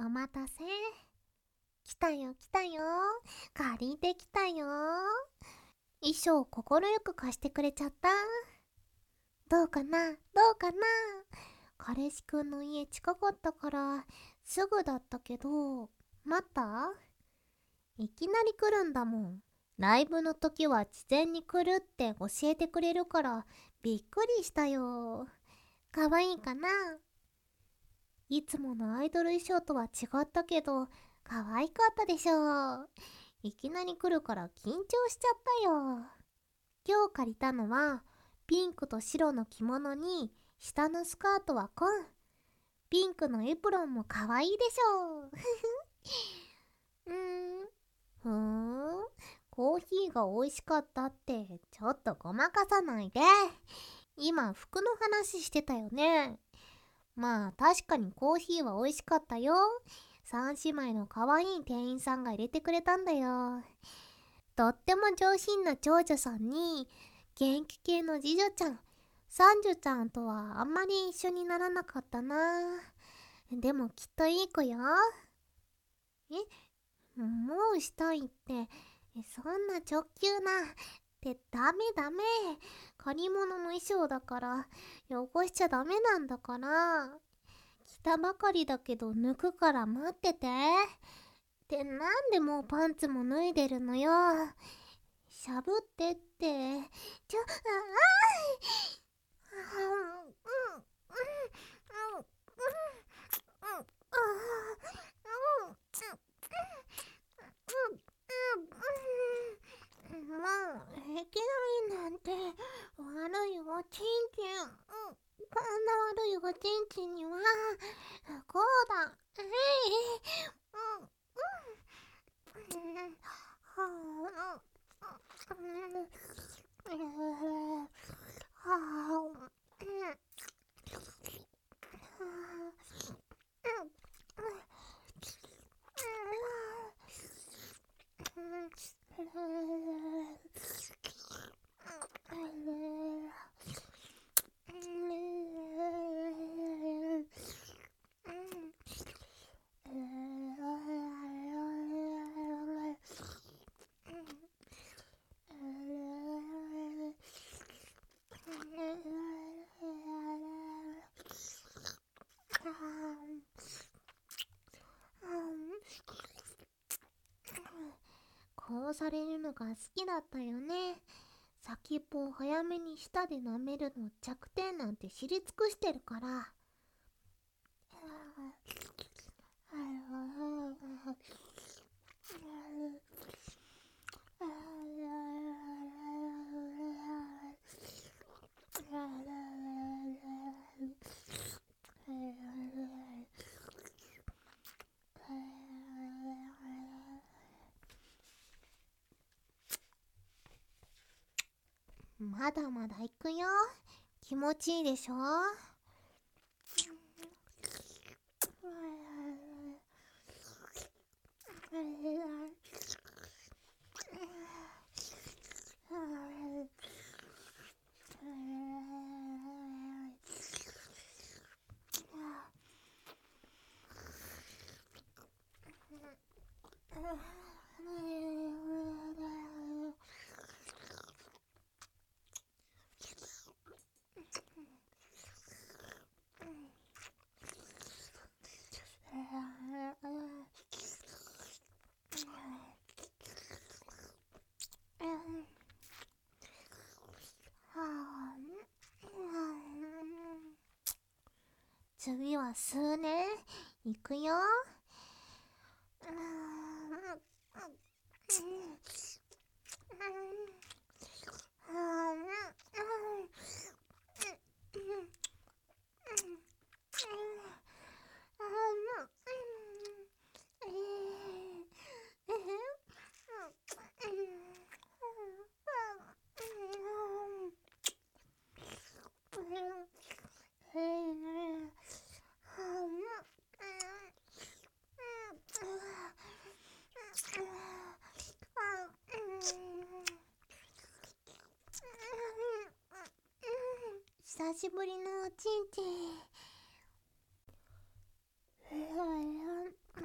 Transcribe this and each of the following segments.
お待たせ。来たよ来たよ。借りてきたよ。衣装心よく貸してくれちゃった。どうかなどうかな。彼氏くんの家近かったからすぐだったけど、待った？いきなり来るんだもん。ライブの時は事前に来るって教えてくれるからびっくりしたよ。かわいいかな？いつものアイドル衣装とは違ったけど可愛かったでしょ。いきなり来るから緊張しちゃったよ。今日借りたのはピンクと白の着物に下のスカートは紺。ピンクのエプロンも可愛いでしょ。ふーん。コーヒーが美味しかったってちょっとごまかさないで。今服の話してたよね。まあ確かにコーヒーは美味しかったよ。三姉妹の可愛い店員さんが入れてくれたんだよ。とっても上品な長女さんに元気系の次女ちゃん、三女ちゃんとはあんまり一緒にならなかったな。でもきっといい子よ。もうしたいって、そんな直球なってダメダメ。借り物の衣装だから汚しちゃダメなんだから。着たばかりだけど脱くから待ってて。ってなんでもうパンツも脱いでるのよ。しゃぶってって。もういきなりなんて悪いおちんちん。こんな悪いおちんちんにはこうだ。こうされるのが好きだったよね。先っぽを早めに舌で舐めるの弱点なんて知り尽くしてるから。まだまだ行くよ。気持ちいいでしょ。次は吸うね。いくよ。久しぶりのおちんちん。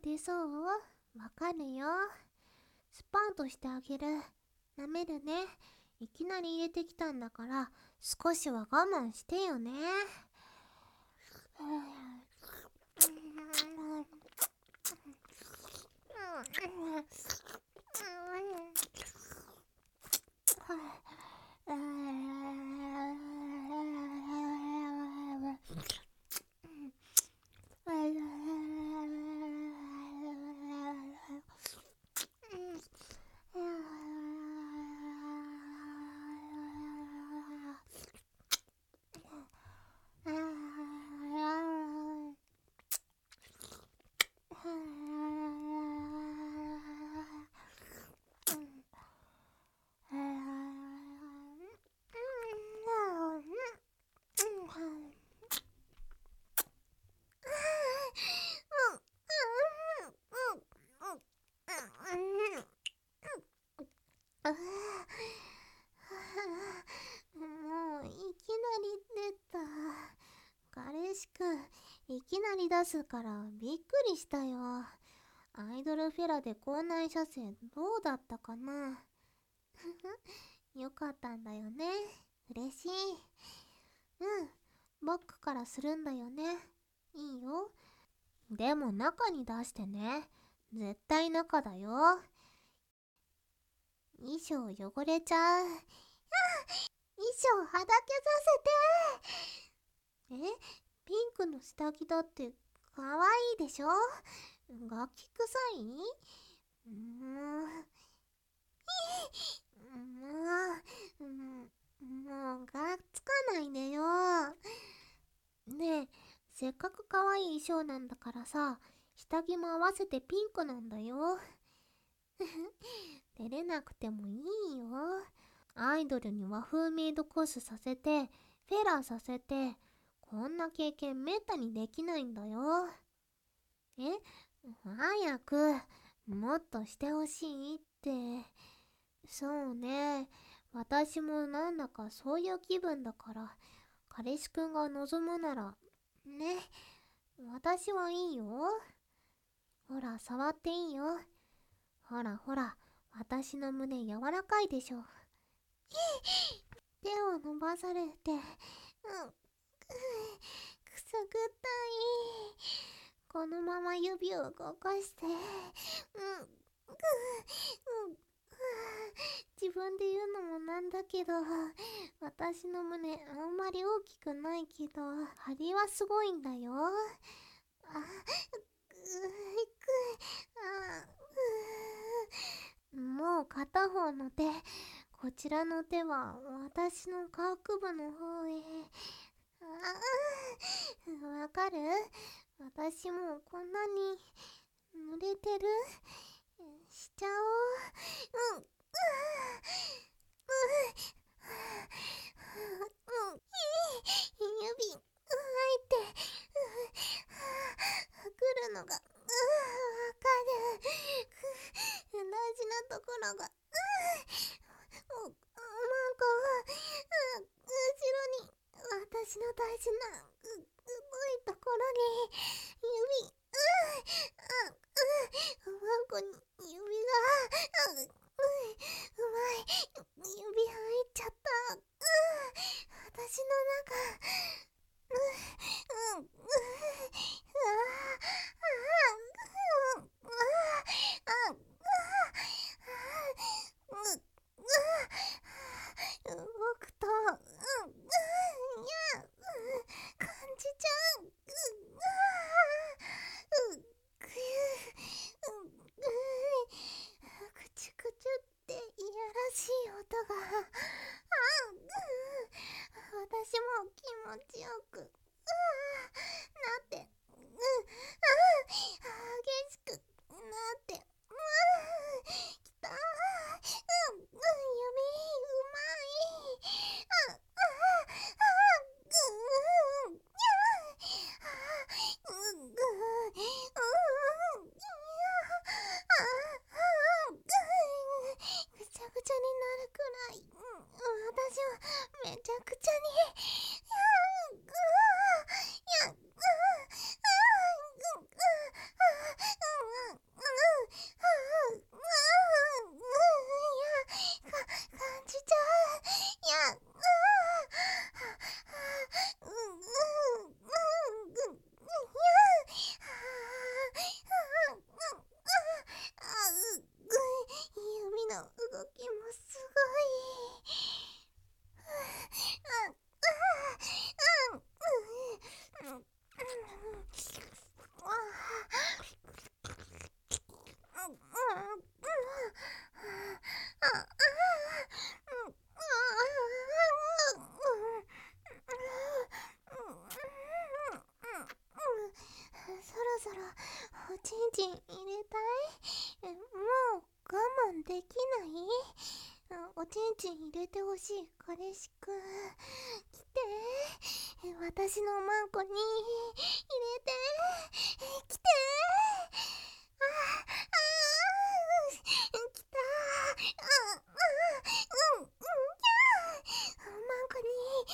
出そう？わかるよ。スパートしてあげる。舐めるね。いきなり入れてきたんだから少しは我慢してよね。もういきなり出た。彼氏くん、いきなり出すからびっくりしたよ。アイドルフェラで校内射精どうだったかな。よかったんだよね。嬉しい。うん、バックからするんだよね。いいよ。でも中に出してね。絶対中だよ。衣装汚れちゃう。衣装はだけさせて。ピンクの下着だってかわいいでしょ。楽器臭い？もうがっつかないでよ。ねえ、せっかくかわいい衣装なんだからさ、下着も合わせてピンクなんだよ。照れなくてもいいよ。アイドルに和風メイドコースさせて、フェラーさせて、こんな経験めったにできないんだよ。早く、もっとしてほしいって。そうね、私もなんだかそういう気分だから、彼氏くんが望むなら、ね、私はいいよ。ほら、触っていいよ。ほらほら、私の胸柔らかいでしょ。手を伸ばされて、くすぐったい。このまま指を動かして、自分で言うのもなんだけど、私の胸あんまり大きくないけど、張りはすごいんだよ。もう片方の手、こちらの手は私の下腹部の方へ。わかる？私もうこんなに濡れてる？しちゃおう。指、入って、来るのが、わかる。大事なところが、後ろに、私の大事な、太いところに、指、ワンコに指が、うまい、指入っちゃった。私の中、動くと、感じちゃう。くちゅくちゅっていやらしい音が、私も気持ちよく、なって、激しくなって、きた。指、うまい。ぐちゃぐちゃになるくらい、私はめちゃくちゃに、 慢できない？おちんちん入れてほしい彼氏くん、来て、私のマンコに入れて、来て、あ来た、マンコに、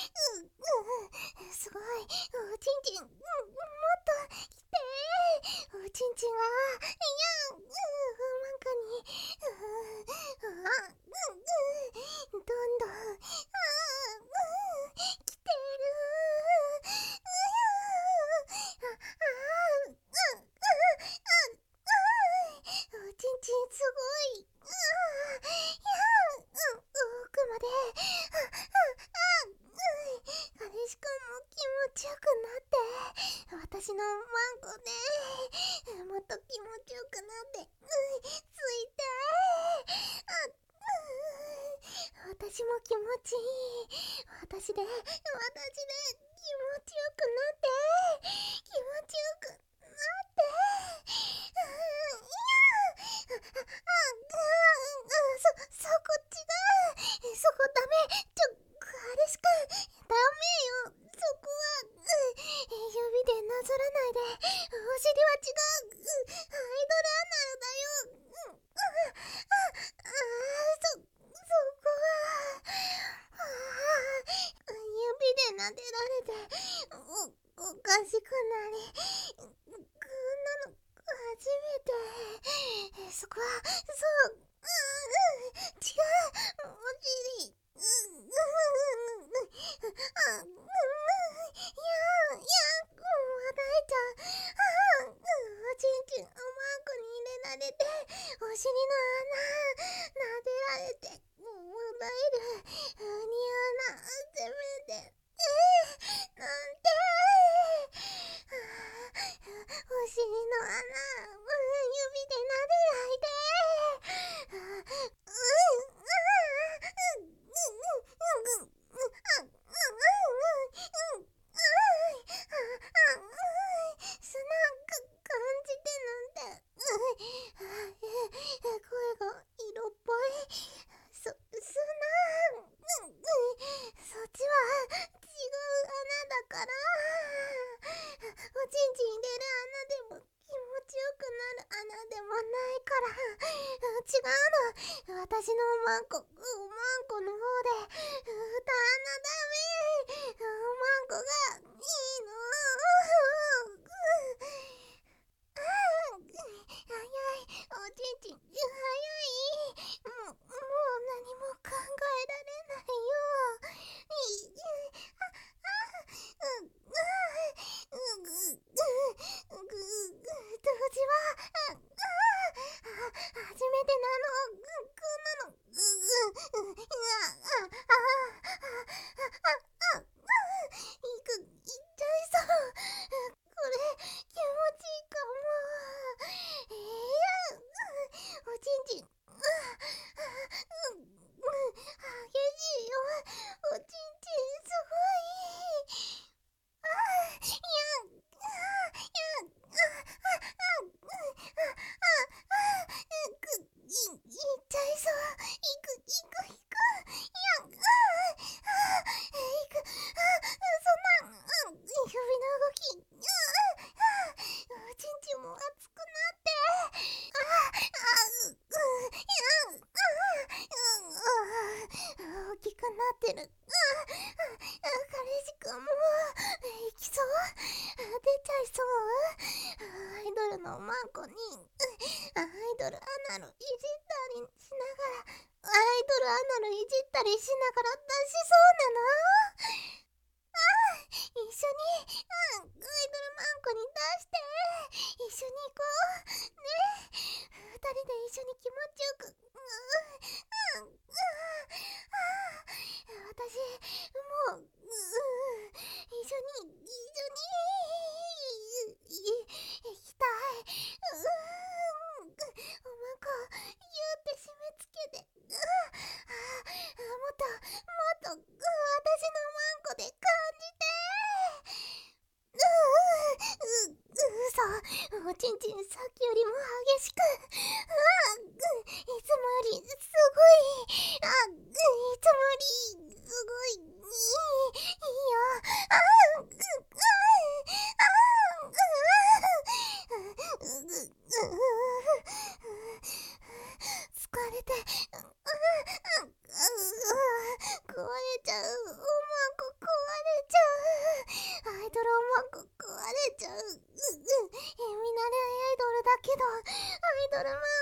すごい、おちんちん、もっと来て、おちんちんが、マンコに、どんどん、来てる、おちんちんすごい、奥まで、彼氏くんも気持ちよくなって、私のマンコでもっと気持ちよくなって、ついて、私も気持ちいい、私で気持ちよくなって、気持ちよくなって、そこ違う、そこダメ、彼氏くん、ダメよ、そこは、指でなぞらないで、お尻は違う、アイドルアナルだよ、そこは、指で撫でられて、おかしくなり、こんなの初めて、そこは、そう、違う、お尻、泣いちゃう、おちんちんおまんこに入れられて、お尻の穴、撫でられて、もだえる、に穴、せめて、なんて、お尻の穴、指で撫でないで、感じてなんて、声が色っぽい、そっちは違う穴だから、おちんちん入れる穴でも気持ちよくなる穴でもないから、違うの、私のおまんこの方で、歌穴ダメ、おまんこがいいの、早い、おちんちん、早い、もう何も考えられないよ、当時は、初めてなの、こんなの、いっちゃいそう、これ気持ちいいかも、おちんちん、激しいよ、おちんちんすごい、いっちゃいそう、いく、そんな、指の動き、おちんちんも熱くなって、大きくなってる、彼氏くんも、いきそう、出ちゃいそう、アイドルのマンコに、アイドルアナルいじったりしながら、アイドルアナルいじったりしながら出しそうなの、一緒に、アイドルマンコに出して、一緒に行こう。ね、二人で一緒に気持ちよく。私、もう、一緒に、行きたい。おまんこ、ぎゅーって締め付けて。もっと、私のマンコで感じて。おちんちんさっきよりも激しく、いつもよりすごい。つもりすごい。いいよ。あーうあーううう疲れて壊れちゃう。うまく壊れちゃう。アイドルうまく壊れちゃう。見慣れないアイドルだけどアイドルマ